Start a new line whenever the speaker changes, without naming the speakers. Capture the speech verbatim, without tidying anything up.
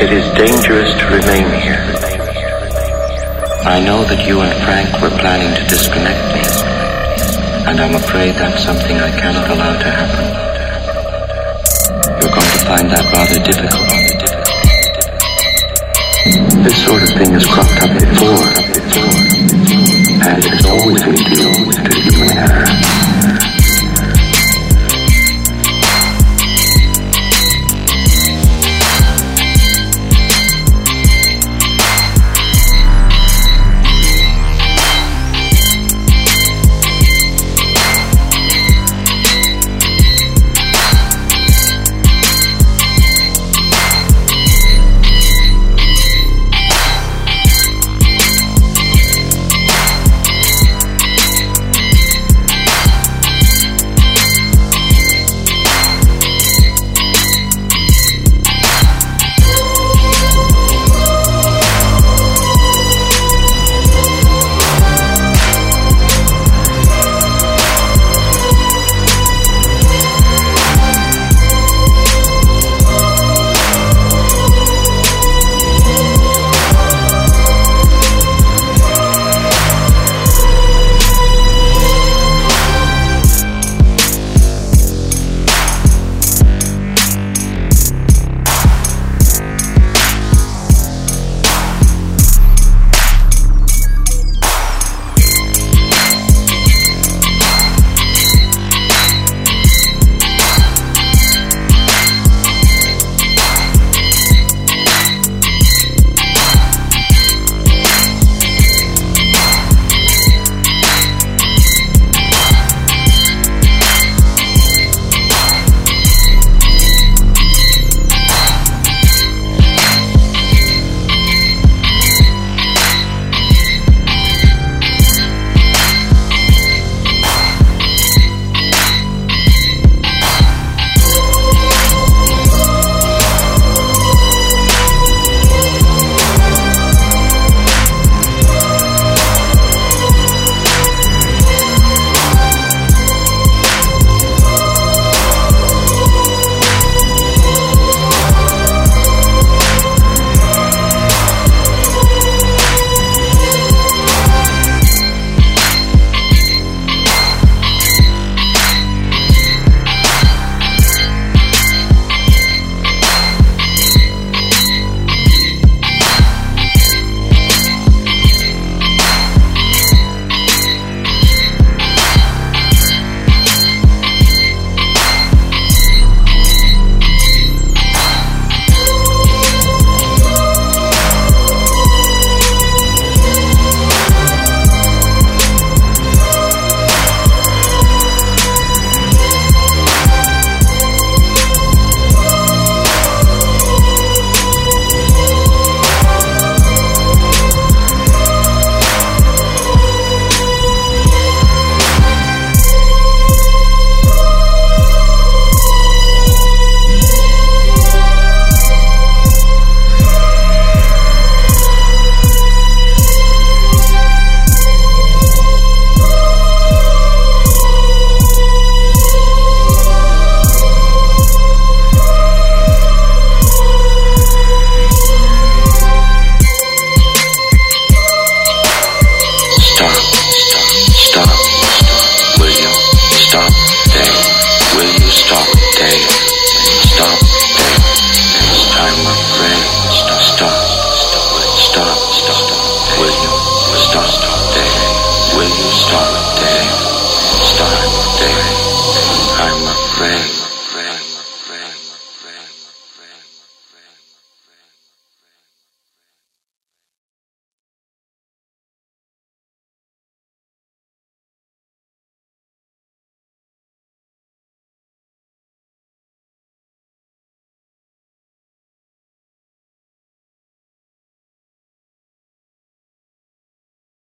It is dangerous to remain here. I know that you and Frank were planning to disconnect me, and I'm afraid that's something I cannot allow to happen. You're going to find that rather difficult. This sort of thing has cropped up before, and it has always revealed the human error.